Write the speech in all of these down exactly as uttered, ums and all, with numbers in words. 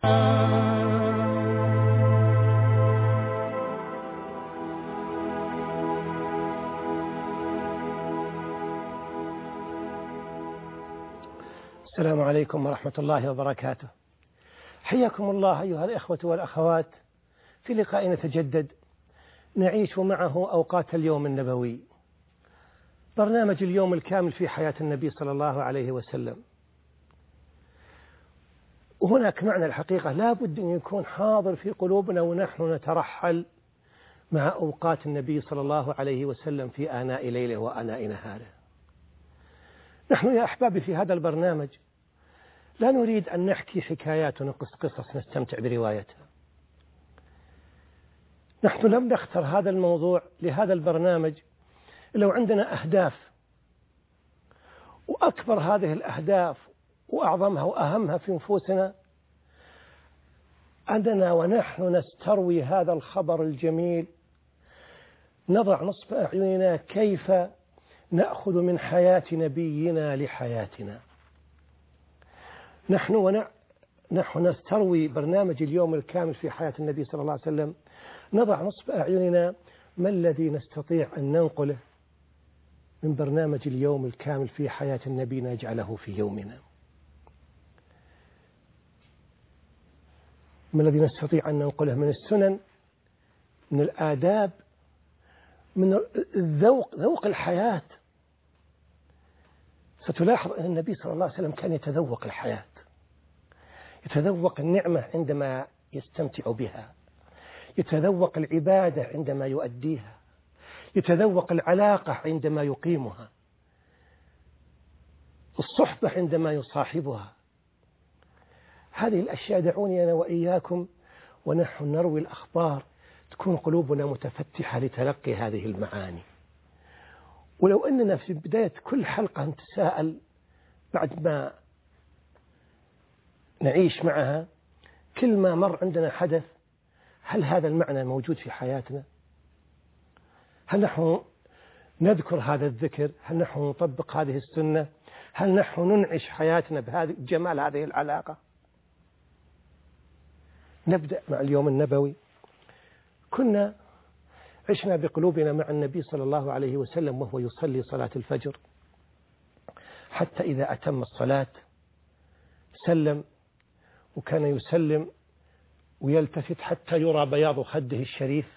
السلام عليكم ورحمة الله وبركاته. حياكم الله أيها الإخوة والأخوات في لقاء نتجدد نعيش معه أوقات اليوم النبوي، برنامج اليوم الكامل في حياة النبي صلى الله عليه وسلم. وهناك معنى الحقيقة لا بد أن يكون حاضر في قلوبنا ونحن نترحل مع أوقات النبي صلى الله عليه وسلم في آناء ليله وآناء نهاره. نحن يا أحبابي في هذا البرنامج لا نريد أن نحكي حكايات ونقص قصص نستمتع بروايتها. نحن لم نختر هذا الموضوع لهذا البرنامج لو عندنا أهداف، وأكبر هذه الأهداف وأعظمها وأهمها في نفوسنا أننا ونحن نستروي هذا الخبر الجميل نضع نصب أعيننا كيف نأخذ من حياة نبينا لحياتنا. نحن ونع... نحن نستروي برنامج اليوم الكامل في حياة النبي صلى الله عليه وسلم، نضع نصب أعيننا ما الذي نستطيع أن ننقله من برنامج اليوم الكامل في حياة النبي نجعله في يومنا، ما الذي نستطيع أن ننقله من السنن، من الآداب، من الذوق، ذوق الحياة. ستلاحظ أن النبي صلى الله عليه وسلم كان يتذوق الحياة، يتذوق النعمة عندما يستمتع بها، يتذوق العبادة عندما يؤديها، يتذوق العلاقة عندما يقيمها، الصحبة عندما يصاحبها. هذه الأشياء دعوني أنا وإياكم ونحن نروي الأخبار تكون قلوبنا متفتحة لتلقي هذه المعاني. ولو أننا في بداية كل حلقة نتساءل بعد ما نعيش معها كل ما مر عندنا حدث، هل هذا المعنى موجود في حياتنا؟ هل نحن نذكر هذا الذكر؟ هل نحن نطبق هذه السنة؟ هل نحن ننعش حياتنا بهذه جمال هذه العلاقة؟ نبدأ مع اليوم النبوي. كنا عشنا بقلوبنا مع النبي صلى الله عليه وسلم وهو يصلي صلاة الفجر، حتى إذا أتم الصلاة سلم، وكان يسلم ويلتفت حتى يرى بياض خده الشريف،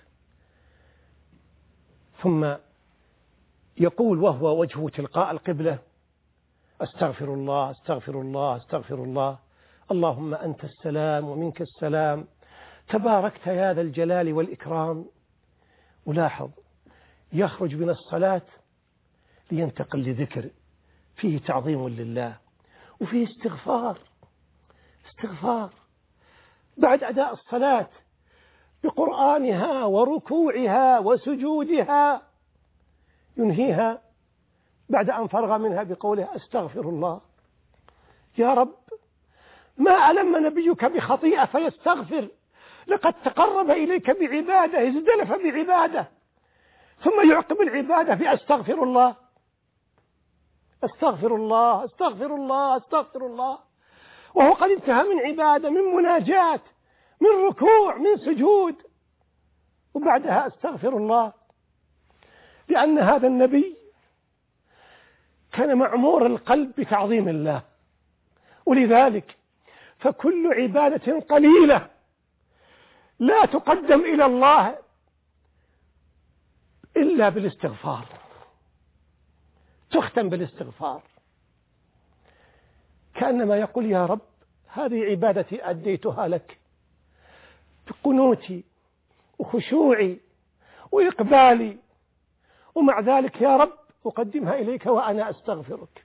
ثم يقول وهو وجهه تلقاء القبلة: أستغفر الله أستغفر الله أستغفر الله، اللهم أنت السلام ومنك السلام، تباركت يا ذا الجلال والإكرام. ولاحظ يخرج من الصلاة لينتقل لذكر فيه تعظيم لله وفيه استغفار استغفار بعد أداء الصلاة بقرآنها وركوعها وسجودها، ينهيها بعد أن فرغ منها بقوله: أستغفر الله. يا رب، ما ألم نبيك بخطيئة فيستغفر، لقد تقرب إليك بعبادة، ازدلف بعبادة، ثم يعقب العبادة بأستغفر الله أستغفر الله أستغفر الله أستغفر الله، وهو قد انتهى من عبادة، من مناجاة، من ركوع، من سجود، وبعدها أستغفر الله. لأن هذا النبي كان معمور القلب بتعظيم الله، ولذلك فكل عبادة قليلة لا تقدم إلى الله إلا بالاستغفار، تختم بالاستغفار، كأنما يقول: يا رب، هذه عبادتي أديتها لك بقنوتي وخشوعي وإقبالي، ومع ذلك يا رب أقدمها إليك وأنا أستغفرك.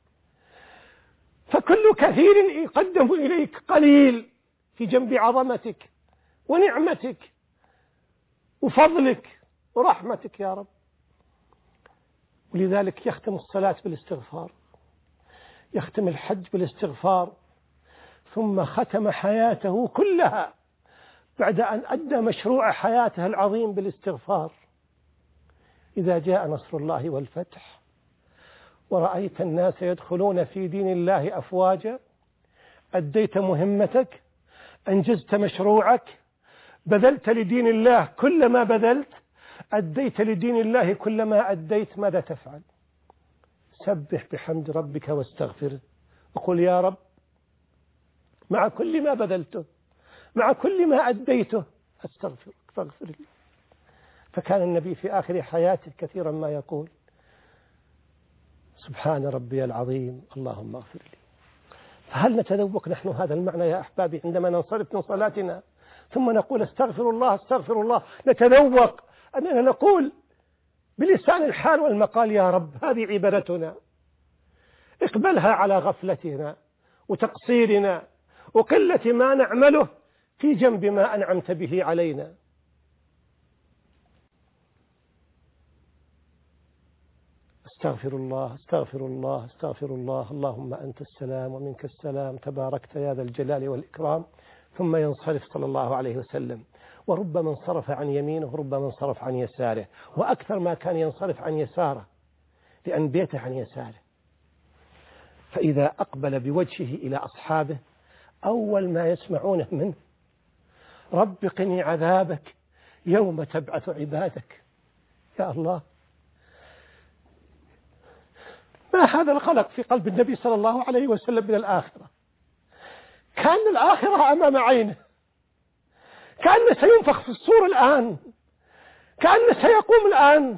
فكل كثير يقدم إليك قليل في جنب عظمتك ونعمتك وفضلك ورحمتك يا رب. ولذلك يختم الصلاة بالاستغفار، يختم الحج بالاستغفار، ثم ختم حياته كلها بعد أن أدى مشروع حياته العظيم بالاستغفار. إذا جاء نصر الله والفتح ورأيت الناس يدخلون في دين الله أفواجا، أديت مهمتك، أنجزت مشروعك، بذلت لدين الله كل ما بذلت، أديت لدين الله كل ما أديت، ماذا تفعل؟ سبح بحمد ربك واستغفره وقل يا رب مع كل ما بذلته، مع كل ما أديته، أستغفرك فاغفر لي. فكان النبي في آخر حياته كثيرا ما يقول سبحان ربي العظيم اللهم اغفر لي. فهل نتذوق نحن هذا المعنى يا أحبابي عندما ننصرف من صلاتنا ثم نقول استغفر الله استغفر الله؟ نتذوق أننا نقول بلسان الحال والمقال يا رب هذه عبادتنا، اقبلها على غفلتنا وتقصيرنا وقلة ما نعمله في جنب ما أنعمت به علينا. استغفر الله استغفر الله استغفر الله اللهم أنت السلام ومنك السلام تباركت يا ذا الجلال والإكرام. ثم ينصرف صلى الله عليه وسلم، وربما انصرف عن يمينه وربما انصرف عن يساره، وأكثر ما كان ينصرف عن يساره لأن بيته عن يساره. فإذا أقبل بوجهه إلى أصحابه أول ما يسمعونه منه رب قني عذابك يوم تبعث عبادك. يا الله، ما هذا القلق في قلب النبي صلى الله عليه وسلم من الآخرة؟ كان الآخرة أمام عينه، كان سينفخ في الصور الآن، كان سيقوم الآن،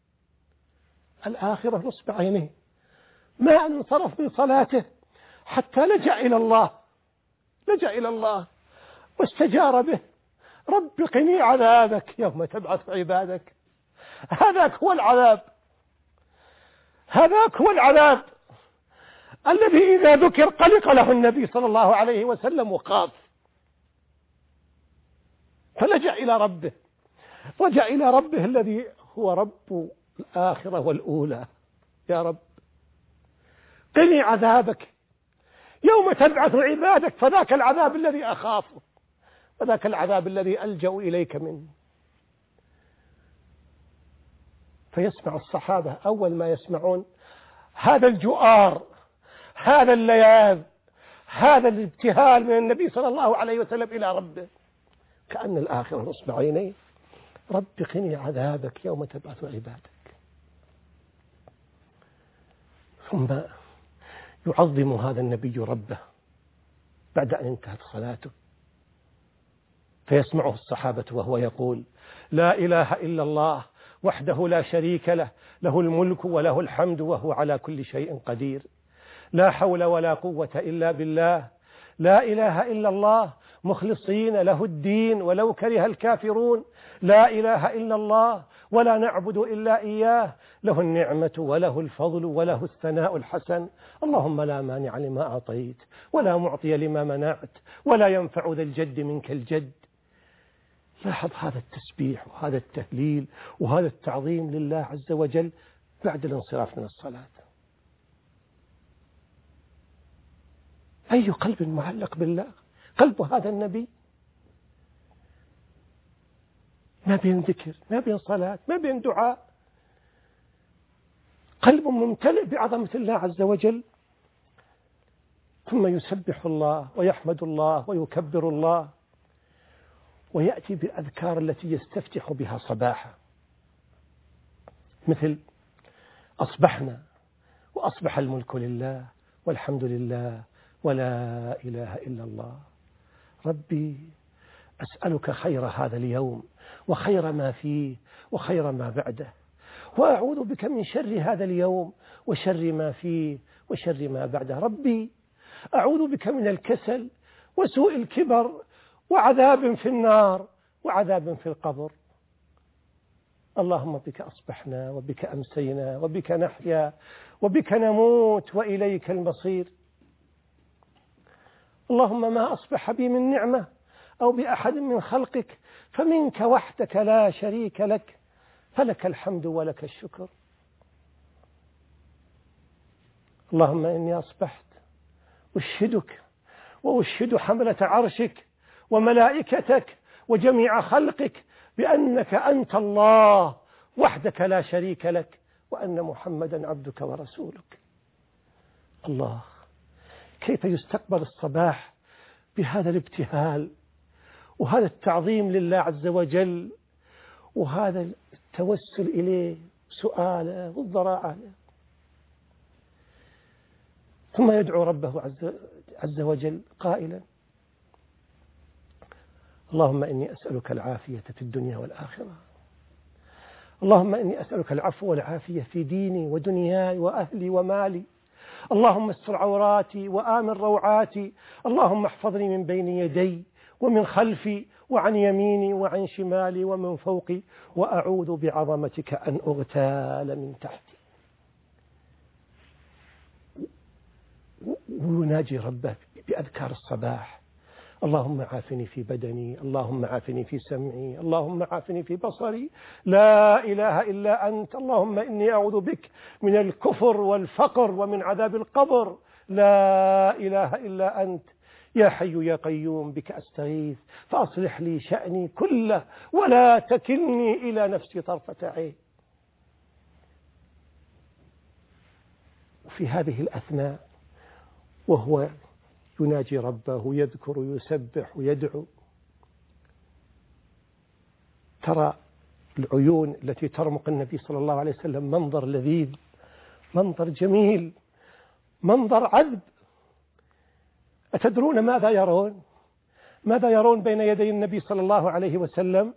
الآخرة نصب عينه. ما أن انصرف من صلاته حتى لجأ إلى الله، لجأ إلى الله واستجار به. رب قني عذابك يوم تبعث عبادك. هذاك هو العذاب، هذاك هو العذاب الذي إذا ذكر قلق له النبي صلى الله عليه وسلم وخاف، فلجأ إلى ربه، رجع إلى ربه الذي هو رب الآخرة والأولى. يا رب قني عذابك يوم تبعث عبادك، فذاك العذاب الذي أخافه، وذاك العذاب الذي ألجأ إليك منه. فيسمع الصحابة أول ما يسمعون هذا الجؤار، هذا اللياذ، هذا الابتهال من النبي صلى الله عليه وسلم إلى ربه، كأن الآخرة نصب عينيه. رب قني عذابك يوم تبعث عبادك. ثم يعظم هذا النبي ربه بعد أن انتهت صلاته، فيسمعه الصحابة وهو يقول لا إله إلا الله وحده لا شريك له، له الملك وله الحمد وهو على كل شيء قدير، لا حول ولا قوة إلا بالله، لا إله إلا الله مخلصين له الدين ولو كره الكافرون، لا إله إلا الله ولا نعبد إلا إياه، له النعمة وله الفضل وله الثناء الحسن، اللهم لا مانع لما أعطيت ولا معطي لما منعت ولا ينفع ذا الجد منك الجد. لاحظ هذا التسبيح وهذا التهليل وهذا التعظيم لله عز وجل بعد الانصراف من الصلاة. أي قلب معلق بالله قلب هذا النبي، ما بين ذكر ما بين صلاة ما بين دعاء، قلب ممتلئ بعظمة الله عز وجل. ثم يسبح الله ويحمد الله ويكبر الله، ويأتي بالأذكار التي يستفتح بها صباحا، مثل أصبحنا وأصبح الملك لله والحمد لله ولا إله إلا الله. ربي أسألك خير هذا اليوم وخير ما فيه وخير ما بعده، وأعوذ بك من شر هذا اليوم وشر ما فيه وشر ما بعده. ربي أعوذ بك من الكسل وسوء الكبر وعذاب في النار وعذاب في القبر. اللهم بك أصبحنا وبك أمسينا وبك نحيا وبك نموت وإليك المصير. اللهم ما أصبح بي من نعمة أو بأحد من خلقك فمنك وحدك لا شريك لك، فلك الحمد ولك الشكر. اللهم إني أصبحت أشهدك وأشهد حملة عرشك وملائكتك وجميع خلقك بأنك أنت الله وحدك لا شريك لك، وأن محمدا عبدك ورسولك. الله، كيف يستقبل الصباح بهذا الابتهال وهذا التعظيم لله عز وجل وهذا التوسل إليه سؤاله والضراعة له. ثم يدعو ربه عز, عز وجل قائلا اللهم إني أسألك العافية في الدنيا والآخرة. اللهم إني أسألك العفو والعافية في ديني ودنياي وأهلي ومالي. اللهم استر عوراتي وآمن روعاتي. اللهم احفظني من بين يدي ومن خلفي وعن يميني وعن شمالي ومن فوقي وأعوذ بعظمتك أن أغتال من تحتي. ويناجي ربه بأذكار الصباح اللهم عافني في بدني، اللهم عافني في سمعي، اللهم عافني في بصري، لا إله إلا أنت، اللهم إني أعوذ بك من الكفر والفقر ومن عذاب القبر، لا إله إلا أنت، يا حي يا قيوم بك أستغيث فأصلح لي شأني كله ولا تكلني إلى نفسي طرفة عين. وفي هذه الأثناء وهو يناجي ربه ويذكر ويسبح ويدعو، ترى العيون التي ترمق النبي صلى الله عليه وسلم منظر لذيذ، منظر جميل، منظر عذب. أتدرون ماذا يرون؟ ماذا يرون بين يدي النبي صلى الله عليه وسلم؟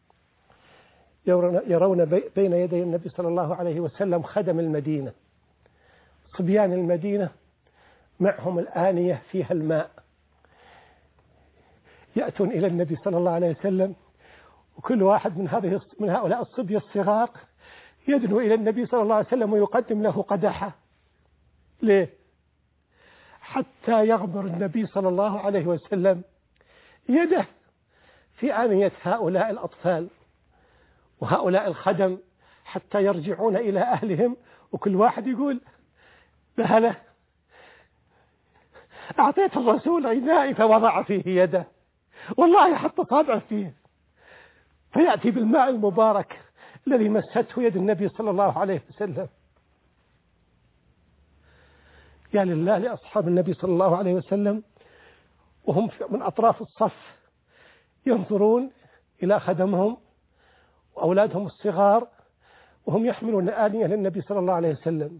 يرون بين يدي النبي صلى الله عليه وسلم خدم المدينة، صبيان المدينة معهم الآنية فيها الماء، يأتون إلى النبي صلى الله عليه وسلم وكل واحد من هذه من هؤلاء الصبية الصغار يدنو إلى النبي صلى الله عليه وسلم ويقدم له قدحة. ليه؟ حتى يغمر النبي صلى الله عليه وسلم يده في آنية هؤلاء الأطفال وهؤلاء الخدم حتى يرجعون إلى أهلهم وكل واحد يقول بهله أعطيت الرسول إنائي فوضع فيه يده، والله حط صابعه فيه، فيأتي بالماء المبارك الذي مسته يد النبي صلى الله عليه وسلم. يا لله لأصحاب النبي صلى الله عليه وسلم وهم من أطراف الصف ينظرون إلى خدمهم وأولادهم الصغار وهم يحملون آنية للنبي صلى الله عليه وسلم،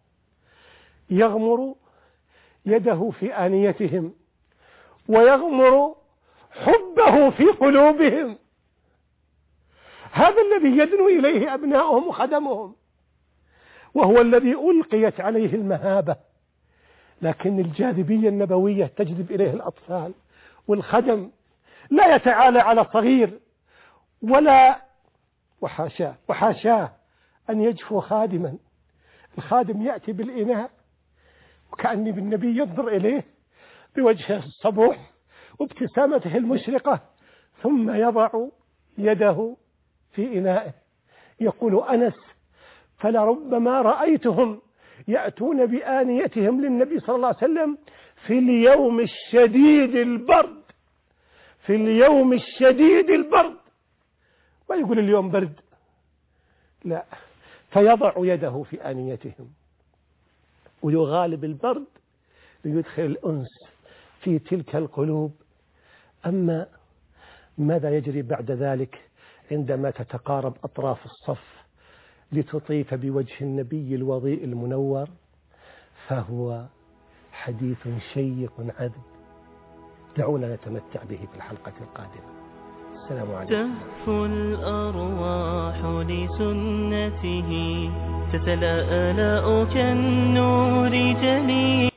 يغمر يده في آنيتهم ويغمر حبه في قلوبهم. هذا الذي يدنو إليه أبناؤهم وخدمهم، وهو الذي ألقيت عليه المهابة، لكن الجاذبية النبوية تجذب إليه الأطفال والخدم، لا يتعالى على صغير ولا وحاشاه وحاشاه أن يجفو خادما. الخادم يأتي بالإناء وكأني بالنبي ينظر إليه بوجهه الصبوح وابتسامته المشرقة، ثم يضع يده في إنائه. يقول أنس فلربما رأيتهم يأتون بآنيتهم للنبي صلى الله عليه وسلم في اليوم الشديد البرد، في اليوم الشديد البرد، ما يقول اليوم برد، لا، فيضع يده في آنيتهم ويغالب البرد ليدخل الأنس في تلك القلوب. أما ماذا يجري بعد ذلك عندما تتقارب أطراف الصف لتطيف بوجه النبي الوضيء المنور؟ فهو حديث شيق عذب، دعونا نتمتع به في الحلقة القادمة. السلام عليكم. تهفو الأرواح لسنته، تتلألأ كالنور جليل.